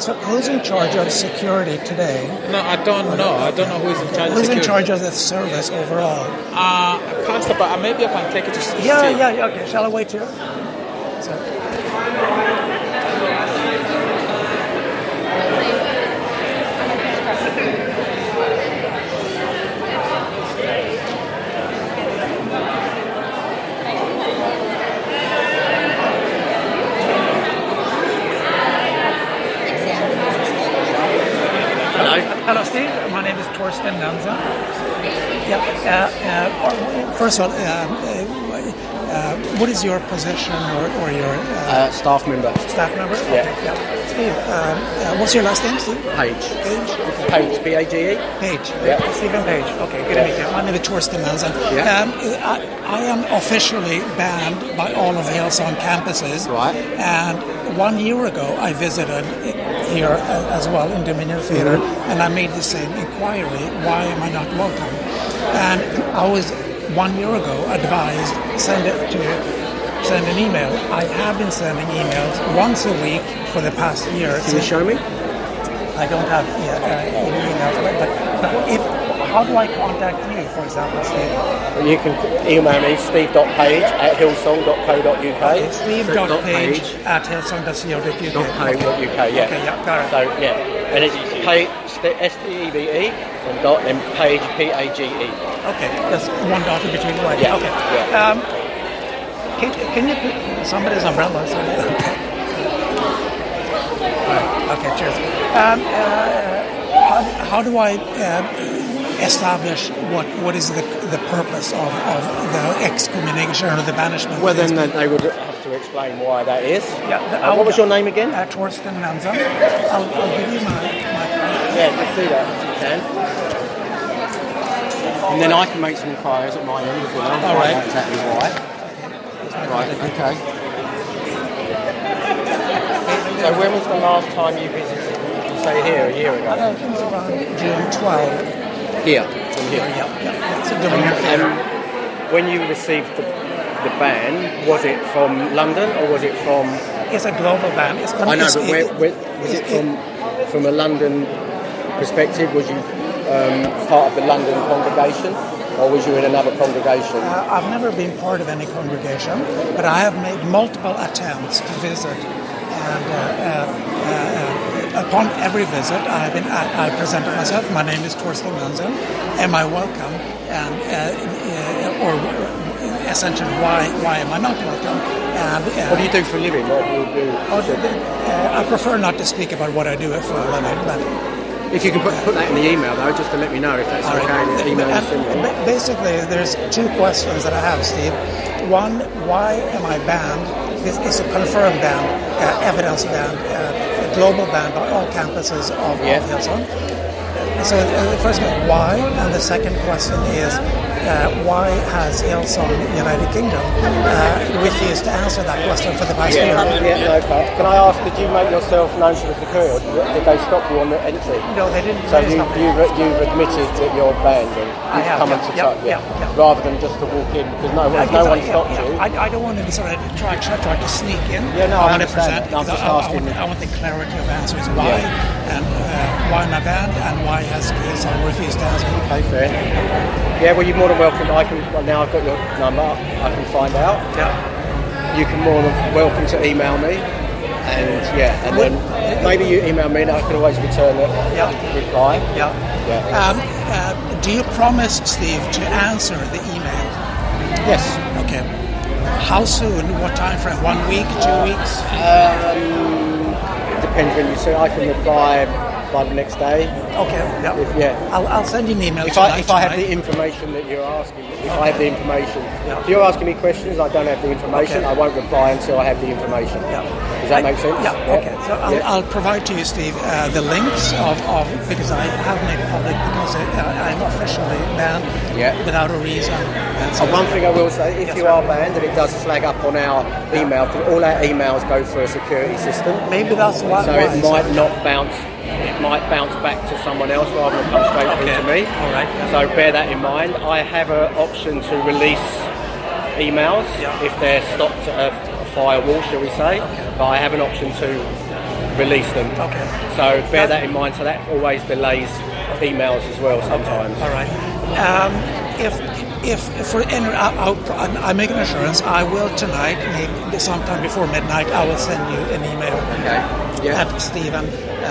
So who's in charge of security today? No, I don't know. I don't know who's in charge of security. Who's in charge of the service overall? I can't stop, but maybe I can take it to Steve. Yeah, okay. Shall I wait here? So. Hello, Steve. My name is Torsten Nanza. First of all, what is your position or your... staff member. Staff member? Yeah. Okay, Steve, what's your last name, Steve? Page. Page, P-A-G-E. Page. Yeah. Stephen Page. Okay, good to meet you. My name is Torsten Nanza. Yeah. I am officially banned by all of the Hillsong campuses. Right. And 1 year ago, I visited here as well in Dominion Theatre, and I made the same inquiry, why am I not welcome? And I was 1 year ago advised, send an email. I have been sending emails once a week for the past year. Can you show me? I don't have emails, but how do I contact you, for example, Steve? You can email me, steve.page@hillsong.co.uk. Steve.page@hillsong.co.uk. .co.uk, yeah. Okay, yeah, got it. So, yeah. And it's page, S-T-E-V-E, and dot, and page, P-A-G-E. Okay, that's one dot in between, right? Yeah. Okay. Yeah. Can you put somebody's umbrella? Sorry. Okay, cheers. How do I establish what is the purpose of the excommunication or the banishment? Well, then they would have to explain why that is. Yeah. What was your name again? Torsten Nanza. I'll give you my Yeah, let's do that if you can. And then I can make some inquiries at my end as well. All right. Exactly why. Right, okay. So when was the last time you visited? Did you say here, a year ago? I think it was around June 12. Here, from here. Yeah. So and when you received the ban, was it from London or was it from... It's a global ban. I know, but was it from a London perspective? Was you part of the London congregation, or was you in another congregation? I've never been part of any congregation, but I have made multiple attempts to visit, and upon every visit, I presented myself. My name is Torsten Nansen. Am I welcome? And or essentially, why am I not welcome? And what do you do for a living? What do you do? I prefer not to speak about what I do for a living, but. If you can put that in the email, though, just to let me know if that's okay. Basically, there's two questions that I have, Steve. One, why am I banned? It's a confirmed ban, evidence ban, a global ban by all campuses of Hillsong. So the first question, why? And the second question is, why has Hillsong United Kingdom refused to answer that question for the past year? Okay. Can I ask, did you make yourself known to the security, or did they stop you on the entry? No, they didn't. So you've admitted that you're banned and you've come into touch, rather than just to walk in, because no one stopped you. I don't want to sort of try to sneak in. Yeah, no, I 100%. understand. I'm just asking. I want the clarity of answers. Why and why am I banned, and why has Hillsong refused to answer? Okay, fair. Yeah, well, you're more than welcome. Now I've got your number. I can find out. Yeah. You can more than welcome to email me, and then maybe you email me, and I can always return it. Reply. Yeah. Do you promise, Steve, to answer the email? Yes. Okay. How soon? What time frame? 1 week? 2 weeks? It depends when you say. I can reply by the next day. Okay. I'll send you an email if I have the information that you're asking. I have the information. If you're asking me questions, I don't have the information. I won't reply until I have the information. Does that make sense? Okay. So I'll provide to you, Steve, the links of because I have made it public because I'm officially banned without a reason. And one thing I will say, if you are banned and it does flag up on our email, all our emails go through a security system. Maybe that's why. So it might not bounce. It might bounce back to someone else rather than come straight through to me. All right. So bear that in mind. I have an option to release emails if they're stopped at a firewall, shall we say. But I have an option to release them. Okay. So bear that in mind. So that always delays emails as well sometimes. All right. If for any, I make an assurance. I will tonight, maybe sometime before midnight, I will send you an email. Okay. Yeah. At Steve.page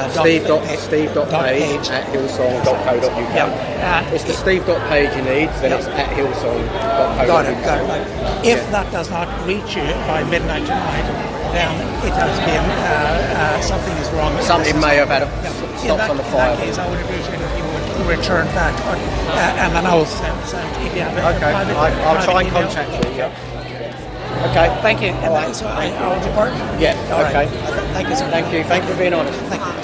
at hillsong.co.uk. Yeah. It's the Steve.page you need, then it's at hillsong.co.uk. Got it. If that does not reach you by midnight tonight, then it has been something is wrong. Something may have had a stopped on the fire. In that case, I would appreciate if you would return that, and then I will send if you have a private. I'll try and email. contact you. Yeah. Okay. Thank you. And so I will depart. Yeah. All okay. Right. Thank you, sir. Thank you. Thank you for being honest. Thank you.